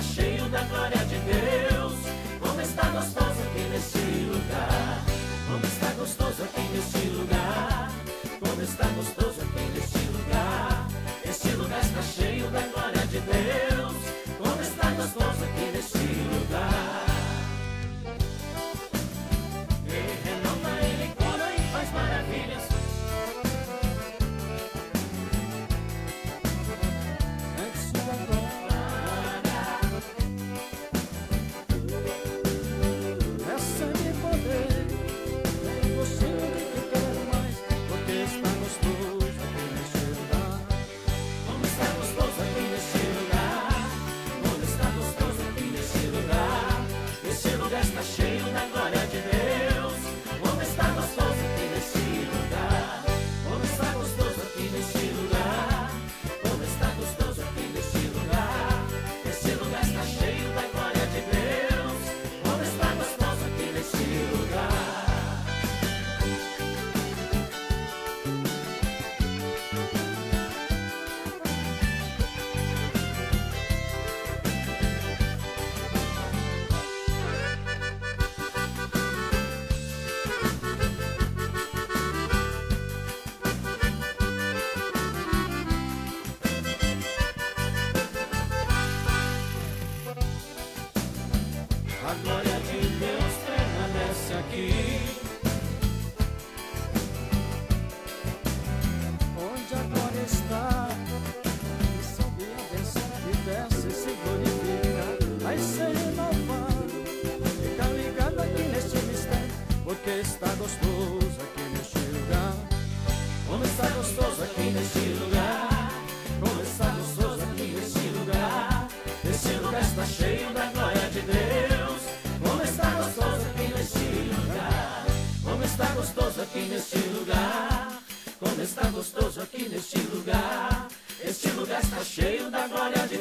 está cheio da glória de Deus. Como está gostoso aqui neste lugar. Como está gostoso aqui neste lugar. Como está gostoso aqui neste lugar. Este lugar está cheio da glória de Deus. Como está gostoso aqui neste lugar. Ele renova, Ele cura e faz maravilhas. Recebe poder, vem você o que quer mais, porque está gostoso aqui neste lugar. Como está gostoso aqui neste lugar. Como está gostoso aqui neste lugar. Este lugar está cheio da glória de Deus. Como está gostoso aqui neste lugar. Como está gostoso aqui neste lugar. Como está gostoso aqui neste lugar. Este lugar está cheio da glória de Deus. Como está gostoso aqui neste lugar. A glória de Deus permanece aqui. Onde a glória está, e sobe a bênção que desce e se glorifica. Vai ser renovado, fica ligado aqui neste mistério, porque está gostoso aqui neste lugar. Como está gostoso aqui neste lugar. Como está gostoso aqui neste lugar. Este lugar está cheio da glória de Deus. Como está gostoso aqui neste lugar. Como está gostoso aqui neste lugar. Como está gostoso aqui neste lugar. Este lugar está cheio da glória de